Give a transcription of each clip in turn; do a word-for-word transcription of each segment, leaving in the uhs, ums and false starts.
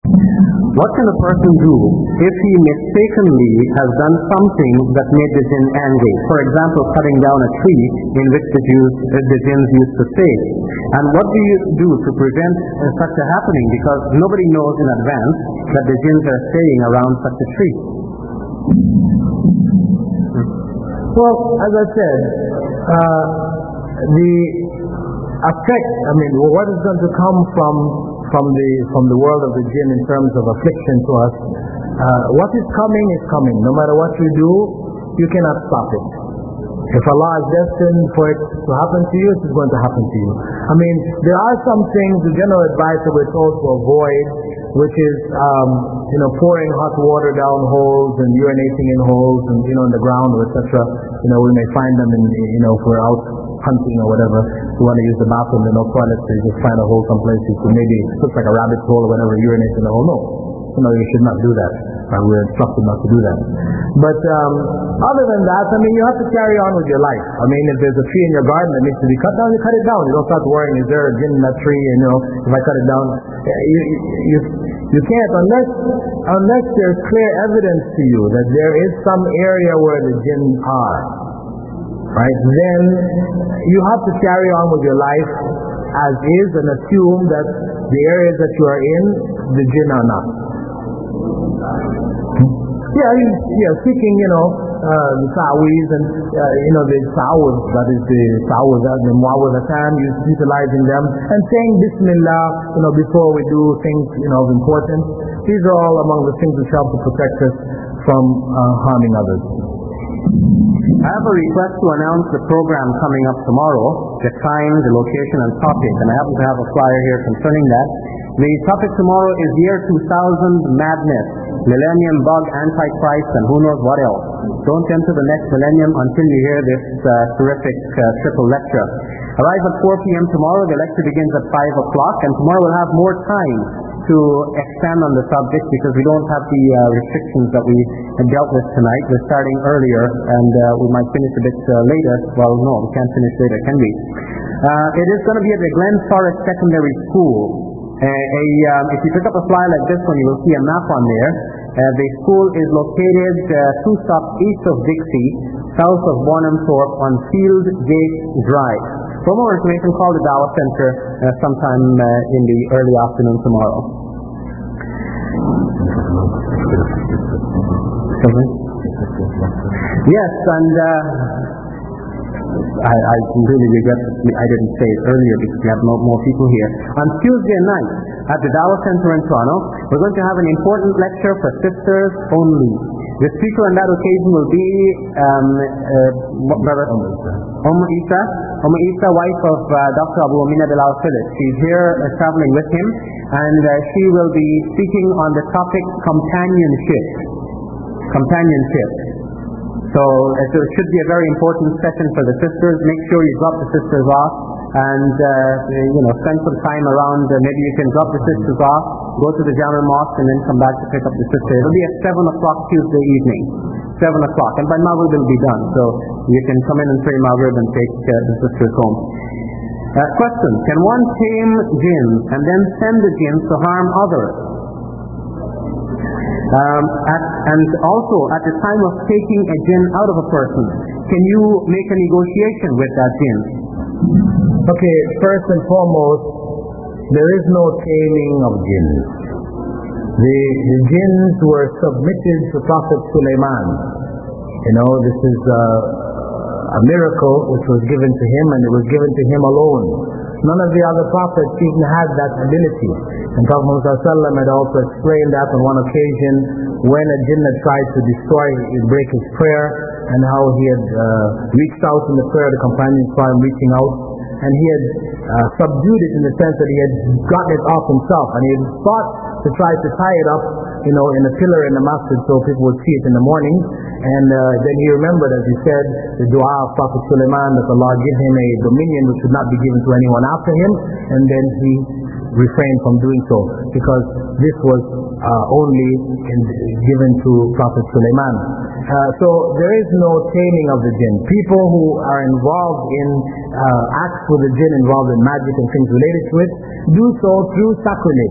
What can a person do if he mistakenly has done something that made the jinn angry? For example, cutting down a tree in which the, Jews, uh, the jinns used to stay. And what do you do to prevent uh, such a happening? Because nobody knows in advance that the jinns are staying around such a tree. Well, as I said, uh, the effect, I mean, what is going to come from from the from the world of the jinn in terms of affliction to us, uh, what is coming is coming. No matter what you do, you cannot stop it. If Allah is destined for it to happen to you, it is going to happen to you. I mean, there are some things, the general advice that we're told to avoid, which is, um, you know, pouring hot water down holes and urinating in holes and, you know, in the ground, et cetera. You know, we may find them in, you know, if we're out hunting or whatever, we want to use the bathroom, there are no toilets, so you just find a hole someplace, you can maybe, it looks like a rabbit's hole or whatever, urinate in the hole. No, you know, you should not do that. Right? We're instructed not to do that. But um, other than that, I mean, you have to carry on with your life. I mean, if there's a tree in your garden that needs to be cut down, you cut it down. You don't start worrying, is there a jinn in that tree, and, you know, if I cut it down, you, you, you can't, unless, unless there's clear evidence to you that there is some area where the jinn are. Right? Then you have to carry on with your life as is and assume that the areas that you are in, the jinn are not. Yeah, he's yeah, seeking, you know, uh, the ta'weez and, uh, you know, the ta'awuz, that is the ta'awuz, the mu'awwidhatan, utilizing them, and saying Bismillah, you know, before we do things, you know, of importance. These are all among the things which help to protect us from uh, harming others. I have a request to announce the program coming up tomorrow, the time, the location, and topic, and I happen to have a flyer here concerning that. The topic tomorrow is Year two thousand Madness, Millennium Bug, Antichrist, and who knows what else. Don't enter the next millennium until you hear this uh, terrific uh, triple lecture. Arrive at four p.m. tomorrow. The lecture begins at five o'clock, and tomorrow we'll have more time to expand on the subject because we don't have the uh, restrictions that we had dealt with tonight. We're starting earlier, and uh, we might finish a bit uh, later. Well, no, we can't finish later, can we? Uh, it is going to be at the Glen Forest Secondary School. Uh, a, um, if you pick up a flyer like this one, you will see a map on there. Uh, the school is located uh, two stops east of Dixie, south of Bonhamthorpe on Field Gate Drive. For more information, call the Dawah Center uh, sometime uh, in the early afternoon tomorrow. Yes, and uh, I, I really regret I didn't say it earlier because we have no, more people here. On Tuesday night at the Dawah Center in Toronto, we're going to have an important lecture for sisters only. The speaker on that occasion will be um, uh, Brother Umm Isa, Umm Isa, wife of uh, Doctor Abu Amina Bilal Phillips. She's here uh, traveling with him, and uh, she will be speaking on the topic companionship. Companionship. So it should be a very important session for the sisters. Make sure you drop the sisters off and uh, you know, spend some time around. Uh, maybe you can drop the sisters off, go to the Jama Mosque, and then come back to pick up the sisters. It'll be at seven o'clock Tuesday evening. seven o'clock. And by Maghrib it'll be done. So you can come in and pray Maghrib and take uh, the sisters home. Uh, question. Can one tame jinns and then send the jinns to harm others? Um, at, and also, at the time of taking a jinn out of a person, can you make a negotiation with that jinn? Okay, first and foremost, there is no taming of jinns. The, the jinns were submitted to Prophet Sulaiman. You know, this is a, a miracle which was given to him, and it was given to him alone. None of the other prophets even had that ability. And Prophet Muhammad had also explained that on one occasion when a jinn had tried to destroy, break his prayer, and how he had uh, reached out in the prayer, the companions saw him reaching out, and he had uh, subdued it in the sense that he had gotten it off himself, and he had thought to try to tie it up, you know, in a pillar in the masjid so people would see it in the morning. And uh, then he remembered, as he said, the dua of Prophet Sulaiman, that Allah give him a dominion which should not be given to anyone after him, and then he refrained from doing so, because this was uh, only in, given to Prophet Sulaiman. Uh, so there is no taming of the jinn. People who are involved in uh, acts with the jinn, involved in magic and things related to it, do so through sacrilege.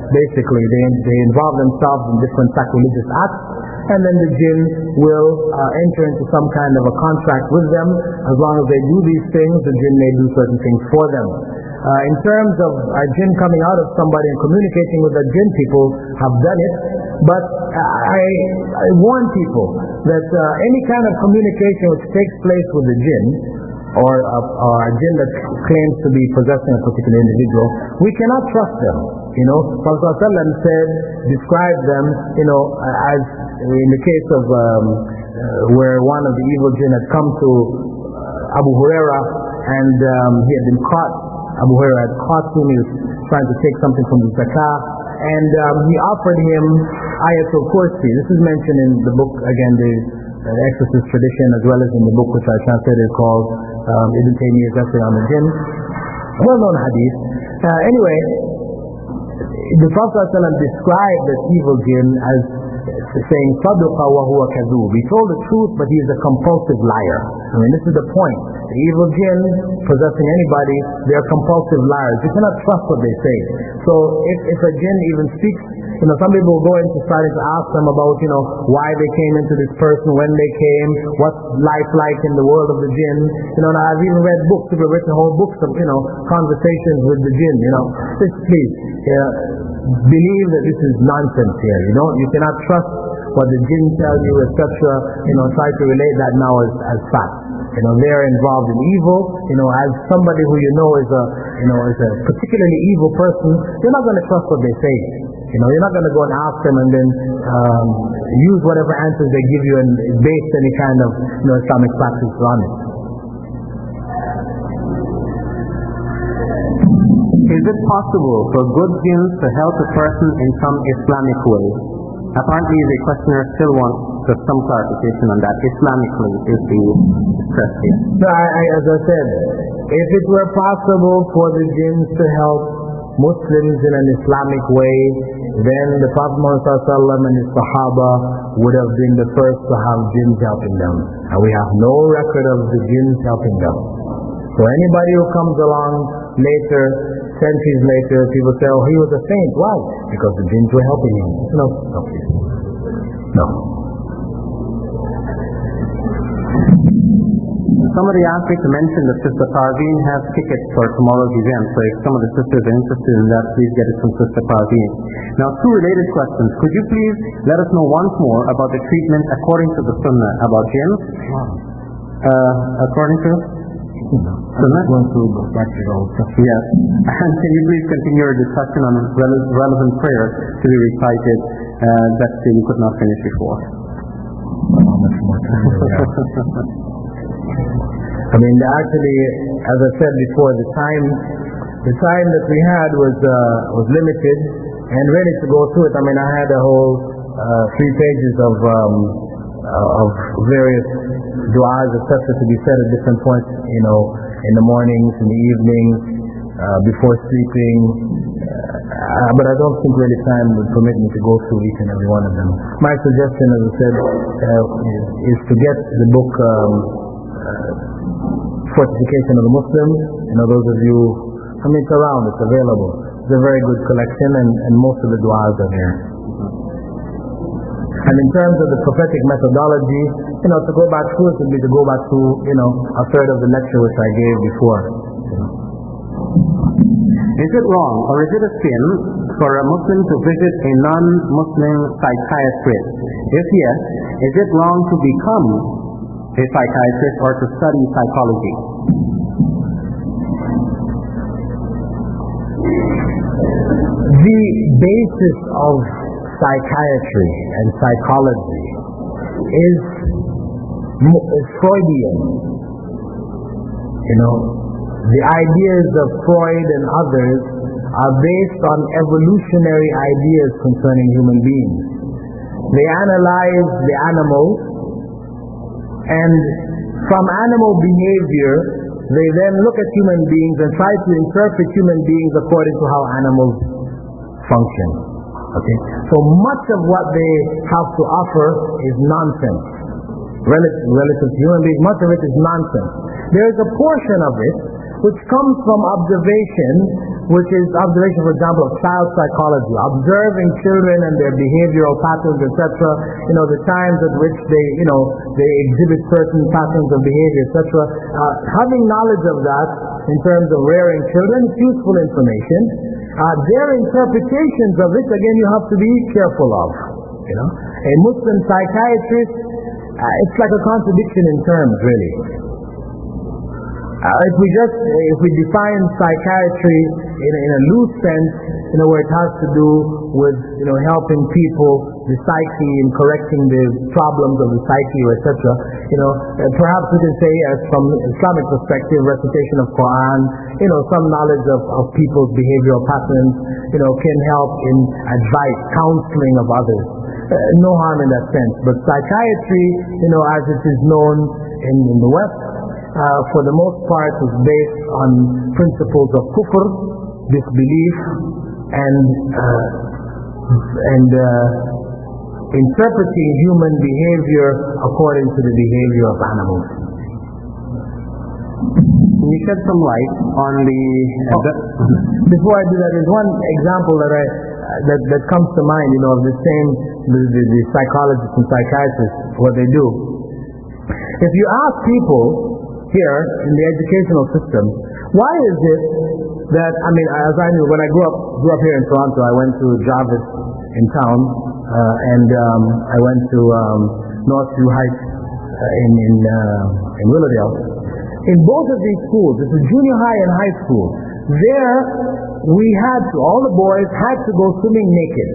basically they, they involve themselves in different sacrilegious acts, and then the jinn will uh, enter into some kind of a contract with them. As long as they do these things, the jinn may do certain things for them. Uh, in terms of a jinn coming out of somebody and communicating with the jinn, people have done it, but I, I warn people that uh, any kind of communication which takes place with the jinn, or a, or a jinn that claims to be possessing a particular individual, we cannot trust them. You know, Prophet ﷺ said, described them, you know, as in the case of um, uh, where one of the evil jinn had come to uh, Abu Huraira, and um, he had been caught. Abu Huraira had caught him. He was trying to take something from the zakah, and um, he offered him Ayatul Kursi. This is mentioned in the book, again, the uh, Exorcist tradition, as well as in the book which I translated called um, Ibn Taymiyyah's Essay on the Jinn. Well-known hadith. Uh, anyway, the Prophet ﷺ described this evil jinn as saying, صَدُقَ وَهُوَ كَذُوب. He told the truth, but he is a compulsive liar. I mean, this is the point. The evil jinn possessing anybody, they are compulsive liars. You cannot trust what they say. So if, if a jinn even speaks, you know, some people will go into starting to ask them about, you know, why they came into this person, when they came, what's life like in the world of the jinn. You know, and I've even read books, people have written whole books of, you know, conversations with the jinn, you know. Just please, yeah, believe that this is nonsense here. You know, you cannot trust what the jinn tell you, et cetera. You know, try to relate that now as, as fact. You know, they are involved in evil. You know, as somebody who you know is a, you know, is a particularly evil person, you're not going to trust what they say. You know, you're not going to go and ask them and then um, use whatever answers they give you and base any kind of, you know, Islamic practice on it. Is it possible for good jinns to help a person in some Islamic way? Apparently the questioner still wants some clarification on that. Islamically is the stress here. So I, I, as I said, if it were possible for the jinns to help Muslims in an Islamic way, then the Prophet Muhammad and his Sahaba would have been the first to have jinns helping them. And we have no record of the jinns helping them. So anybody who comes along later, centuries later, people say, oh, he was a saint. Why? Because the jinns were helping him. No, no, please. No. Somebody asked me to mention that Sister Parveen has tickets for tomorrow's event, so if some of the sisters are interested in that, please get it from Sister Parveen. Now, two related questions. Could you please let us know once more about the treatment according to the Sunnah about jinns? Uh, according to? Sunnah? Going through the practical stuff. Yes. And can you please continue your discussion on rele- relevant prayers to be recited uh, that you could not finish before? How much more time do we have? I mean, actually, as I said before, the time, the time that we had was uh, was limited, and ready to go through it. I mean, I had a whole uh, three pages of um, uh, of various du'as, et cetera, to be said at different points. You know, in the mornings, in the evenings, uh, before sleeping. Uh, but I don't think really time would permit me to go through each and every one of them. My suggestion, as I said, uh, is, is to get the book. Um, uh, Fortification of the Muslims. You know, those of you, I mean, it's around, it's available. It's a very good collection, and, and most of the du'as are there. And in terms of the prophetic methodology, you know, to go back through it would be to go back to, you know, a third of the lecture which I gave before. Is it wrong, or is it a sin, for a Muslim to visit a non-Muslim psychiatrist? If yes, is it wrong to become a psychiatrist or to study psychology? The basis of psychiatry and psychology is, is Freudian. You know, the ideas of Freud and others are based on evolutionary ideas concerning human beings. They analyze the animals, and from animal behavior, they then look at human beings and try to interpret human beings according to how animals function. Okay? So much of what they have to offer is nonsense. Relative, relative to human beings, much of it is nonsense. There is a portion of it which comes from observation which is observation, for example, of child psychology, observing children and their behavioral patterns, et cetera. You know, the times at which they, you know, they exhibit certain patterns of behavior, et cetera. Uh, having knowledge of that in terms of rearing children is useful information. Uh, their interpretations of it, again, you have to be careful of. You know, a Muslim psychiatrist, uh, it's like a contradiction in terms, really. Uh, if we just, if we define psychiatry in, in a loose sense, you know, where it has to do with, you know, helping people, the psyche, and correcting the problems of the psyche, et cetera. You know, uh, perhaps we can say, as from Islamic perspective, recitation of Quran, you know, some knowledge of, of people's behavioral patterns, you know, can help in advice, counseling of others. Uh, no harm in that sense. But psychiatry, you know, as it is known in, in the West, Uh, for the most part is based on principles of kufr, disbelief, and uh, and uh, interpreting human behavior according to the behavior of animals. Can you shed some light on the... Uh, oh, before I do that, there's one example that I uh, that, that comes to mind, you know, of the same, the, the, the psychologists and psychiatrists, what they do. If you ask people here in the educational system, why is it that, I mean, as I knew, when I grew up grew up here in Toronto, I went to Jarvis in town, uh, and um, I went to um, Northview Heights uh, in in, uh, in Willowdale. In both of these schools, this is junior high and high school, there we had to, all the boys had to go swimming naked.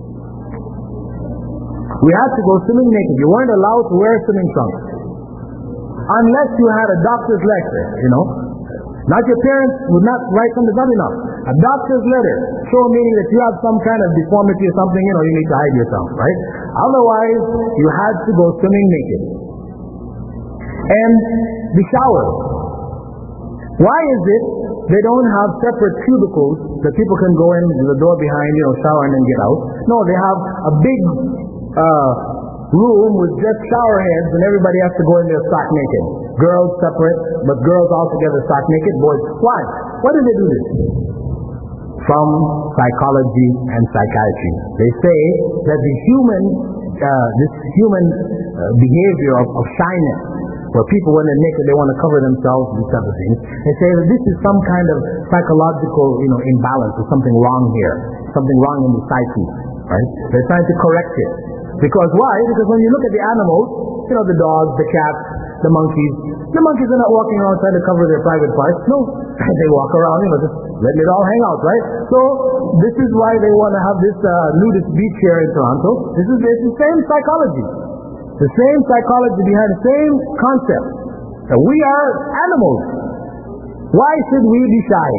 We had to go swimming naked. You weren't allowed to wear swimming trunks. Unless you had a doctor's letter, you know. Not your parents would not write something, not enough. A doctor's letter, show meaning that you have some kind of deformity or something, you know, you need to hide yourself, right? Otherwise, you had to go swimming naked. And the shower. Why is it they don't have separate cubicles that people can go in the door behind, you know, shower and then get out? No, they have a big uh room with just shower heads, and everybody has to go in there stark naked. Girls separate, but girls all together stark naked, boys. Why? Why do they do this? From psychology and psychiatry. They say that the human, uh, this human uh, behavior of, of shyness, where people when they're naked, they want to cover themselves, these type of things. They say that this is some kind of psychological, you know, imbalance, or something wrong here, something wrong in the psyche, right? They're trying to correct it. Because why? Because when you look at the animals, you know, the dogs, the cats, the monkeys, the monkeys are not walking around trying to cover their private parts. No, they walk around, you know, just letting it all hang out, right? So this is why they want to have this uh, nudist beach here in Toronto. This is it's the same psychology. The same psychology behind the same concept. That we are animals. Why should we be shy?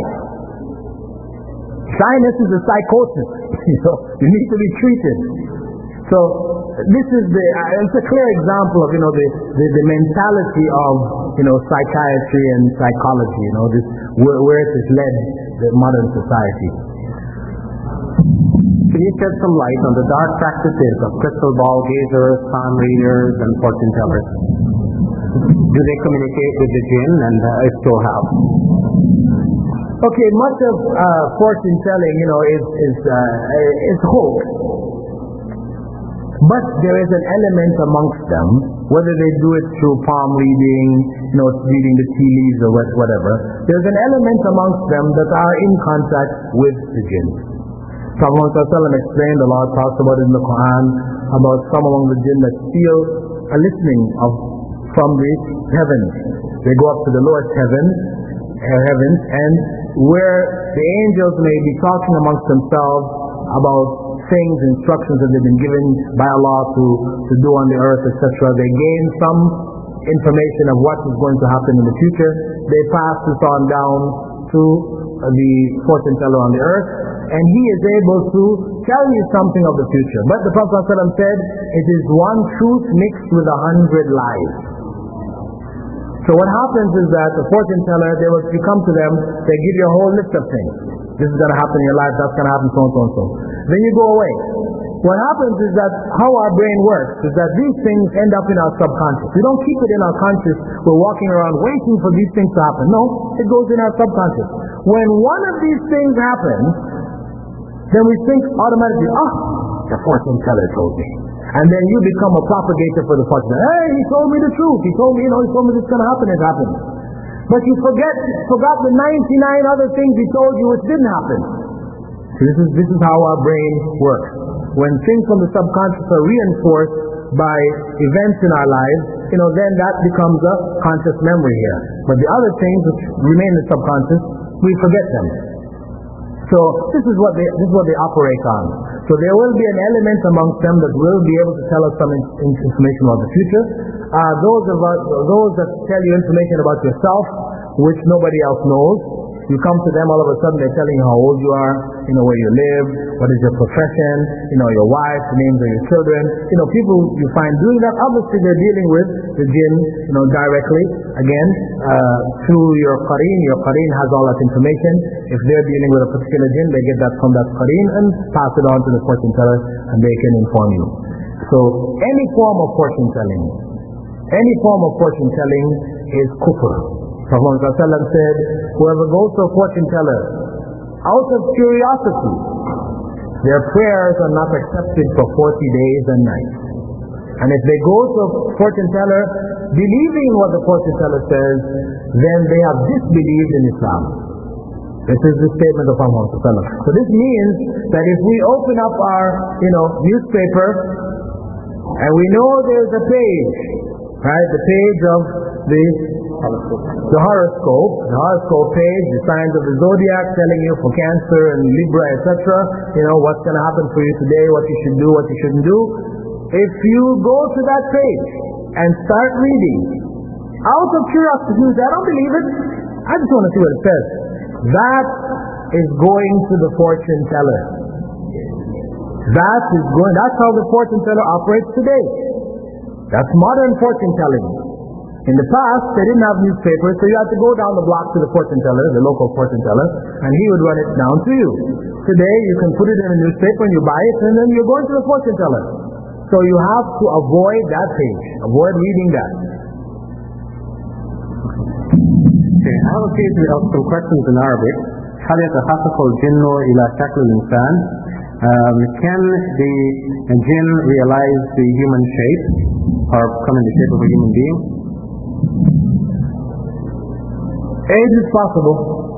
Shyness is a psychosis. You know, you need to be treated. So this is the, uh, it's a clear example of, you know, the, the, the mentality of, you know, psychiatry and psychology, you know, this, where, where it has led the modern society. Can you shed some light on the dark practices of crystal ball gazers, palm readers, and fortune tellers? Do they communicate with the jinn, and uh, if so, how? Okay, much of uh, fortune telling, you know, is is uh, is hoax. But there is an element amongst them, whether they do it through palm reading, you know, reading the tea leaves or whatever, there's an element amongst them that are in contact with the jinn. Prophet Muhammad explained, Allah talks about it in the Quran, about some among the jinn that feel a listening of from the heavens. They go up to the lowest heaven, uh, heavens, and where the angels may be talking amongst themselves about things, instructions that they've been given by Allah to, to do on the earth, et cetera. They gain some information of what is going to happen in the future. They pass this on down to the fortune teller on the earth, and he is able to tell you something of the future. But the Prophet ﷺ said, it is one truth mixed with a hundred lies. So what happens is that the fortune teller, they will, you come to them, they give you a whole list of things. This is going to happen in your life, that's going to happen, so and so and so. Then you go away. What happens is that how our brain works is that these things end up in our subconscious. We don't keep it in our conscious. We're walking around waiting for these things to happen. No, it goes in our subconscious. when one of these things happens, then we think automatically, ah, the fortune teller told me. And then you become a propagator for the fortune teller. Hey, he told me the truth. He told me, you know, he told me this is going to happen. It happened. But you forget, forgot the ninety-nine other things he told you which didn't happen. So this is, this is how our brain works. When things from the subconscious are reinforced by events in our lives, you know, then that becomes a conscious memory here. But the other things which remain in the subconscious, we forget them. So this is what they this is what they operate on. So there will be an element amongst them that will be able to tell us some in, information about the future. Uh, those of us, those that tell you information about yourself, which nobody else knows. You come to them, all of a sudden they're telling you how old you are, you know, where you live, what is your profession, you know, your wife, the names of your children. You know, people you find doing that, obviously they're dealing with the jinn, you know, directly. Again, uh, through your qareen. Your qareen has all that information. If they're dealing with a particular jinn, they get that from that qareen and pass it on to the fortune teller and they can inform you. So, any form of fortune telling, any form of fortune telling is kufr. Prophet ﷺ said, whoever goes to a fortune teller out of curiosity, their prayers are not accepted for forty days and nights. And if they go to a fortune teller believing what the fortune teller says, then they have disbelieved in Islam. This is the statement of Prophet ﷺ. So this means that if we open up our, you know, newspaper and we know there's a page, right, the page of the The horoscope, the horoscope page, the signs of the zodiac telling you for Cancer and Libra, et cetera. You know what's going to happen for you today, what you should do, what you shouldn't do. If you go to that page and start reading, out of curiosity, you say, I don't believe it. I just want to see what it says. That is going to the fortune teller. That is going. That's how the fortune teller operates today. That's modern fortune telling. In the past, they didn't have newspapers, so you had to go down the block to the fortune teller, the local fortune teller, and he would run it down to you. Today, you can put it in a newspaper and you buy it, and then you're going to the fortune teller. So you have to avoid that page. Avoid reading that. Okay, I have a few of some questions in Arabic. هل يتحقق الجن إلى شكل الإنسان? Um, can the jinn realize the human shape or come in the shape of a human being? Age is possible.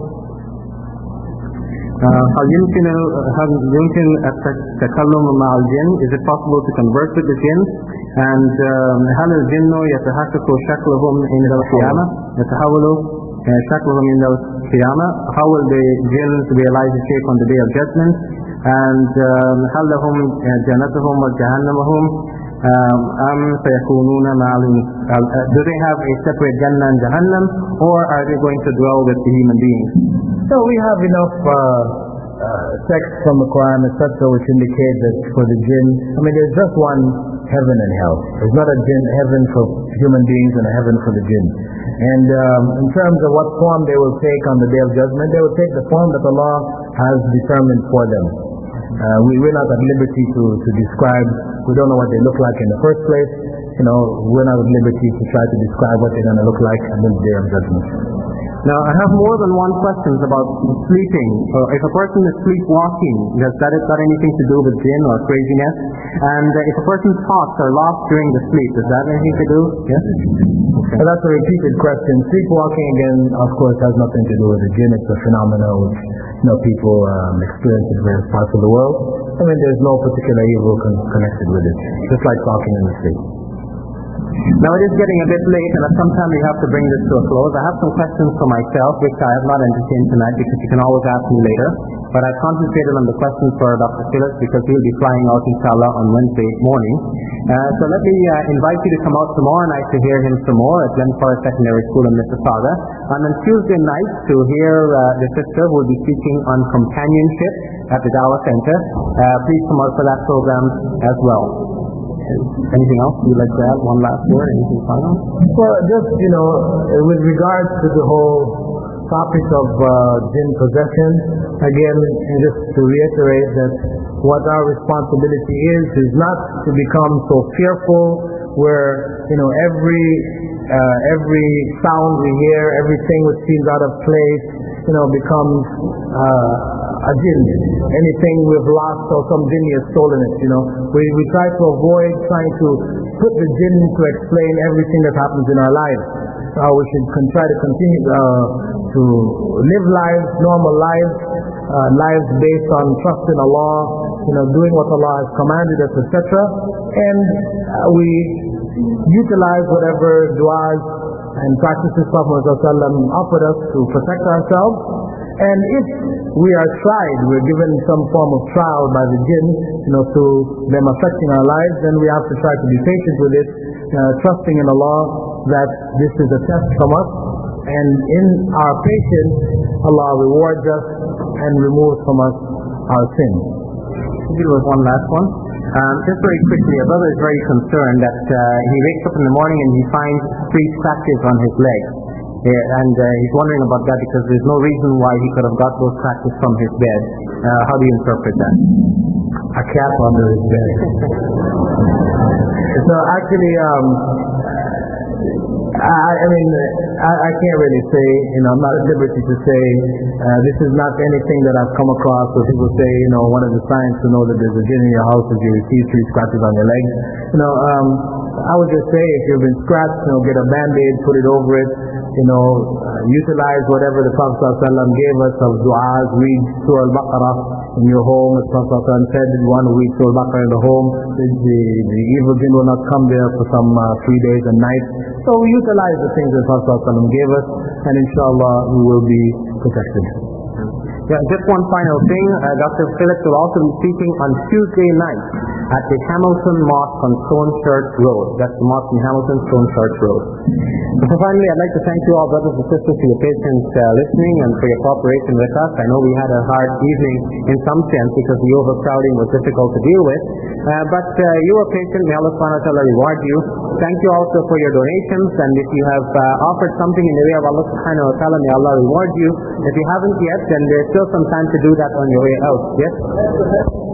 هل يمكن هل يمكن التكلم مع الجن? Is it possible to converse with the jinn? And um, هل الجن يتحقق شكلهم عند القيامة؟ يتحول شكلهم عند القيامة? How will the jinn realize the shape on the day of judgment? And um, هل لهم جنتهم وجهنمهم؟ Um, am sayakунuna ma'al, do they have a separate Jannah and Jahannam, or are they going to dwell with the human beings? So we have enough uh, uh, texts from the Quran, et cetera, which indicate that for the jinn, I mean, there's just one heaven and hell. There's not a jinn heaven for human beings and a heaven for the jinn. And um, in terms of what form they will take on the Day of Judgment, they will take the form that Allah has determined for them. Uh, we, we're not at liberty to, to describe. We don't know what they look like in the first place. You know, we're not at liberty to try to describe what they're going to look like on the Day of Judgment. Now, I have more than one question about sleeping. Uh, if a person is sleepwalking, does that have got anything to do with jinn or craziness? And uh, if a person's thoughts are lost during the sleep, does that have anything to do? Yes? Okay. So that's a repeated question. Sleepwalking, again, of course, has nothing to do with the jinn. It's a phenomenon which, you know, people um, experience in various parts of the world. I mean, there's no particular evil con- connected with it. Just like talking in the sleep. Now it is getting a bit late, and at some time we have to bring this to a close. I have some questions for myself, which I have not entertained tonight, because you can always ask me later. But I've concentrated on the questions for Doctor Phillips, because he'll be flying out, inshallah, on Wednesday morning. Uh, so let me uh, invite you to come out tomorrow night to hear him some more at Glen Forest Secondary School in Mississauga. And on Tuesday night to hear uh, the sister who will be speaking on companionship at the Dawah Center. Uh, please come out for that program as well. Anything else you'd like to add? One last word? Anything final? Well, just, you know, with regards to the whole topic of uh, jinn possession, again, just to reiterate that what our responsibility is, is not to become so fearful where, you know, every uh, every sound we hear, everything which seems out of place, you you know, becomes uh, a jinn. Anything we've lost or some jinn has stolen it, you know. We, we try to avoid trying to put the jinn to explain everything that happens in our lives. Uh, we should con- try to continue uh, to live lives, normal lives, uh, lives based on trust in Allah, you know, doing what Allah has commanded us, et cetera. And uh, we utilize whatever du'as and practices Prophet offered us to protect ourselves. And if we are tried, we're given some form of trial by the jinn, you know, through them affecting our lives, then we have to try to be patient with it, uh, trusting in Allah that this is a test from us. And in our patience, Allah rewards us and removes from us our sins. There was one last one. Um, just very quickly, a brother is very concerned that uh, he wakes up in the morning and he finds three scratches on his leg. Yeah, and uh, he's wondering about that because there's no reason why he could have got those scratches from his bed. Uh, how do you interpret that? A cat under his bed. So actually, um, I, I mean, I, I can't really say, you know, I'm not at liberty to say, uh, this is not anything that I've come across where people say, you know, one of the signs to know that there's a jinn in your house is you receive three scratches on your leg. You know, um, I would just say if you've been scratched, you know, get a band-aid, put it over it, you know, uh, utilize whatever the Prophet ﷺ gave us of du'as, read Surah Al-Baqarah in your home. As Prophet ﷺ said, you want to read Surah Al-Baqarah in the home, the, the, the evil jinn will not come there for some uh, three days and nights. So we utilize the things that Prophet ﷺ gave us, and inshallah we will be protected. Yeah, just one final thing. Uh, Doctor Phillips will also be speaking on Tuesday night at the Hamilton Mosque on Stone Church Road. That's the mosque in Hamilton, Stone Church Road. So finally, I'd like to thank you all, brothers and sisters, for your patience uh, listening and for your cooperation with us. I know we had a hard evening in some sense because the overcrowding was difficult to deal with. Uh, but uh, you were patient. May Allah subhanahu wa ta'ala reward you. Thank you also for your donations. And if you have uh, offered something in the way of Allah subhanahu wa ta'ala, may Allah reward you. If you haven't yet, then there's still some time to do that on your way out. Yes?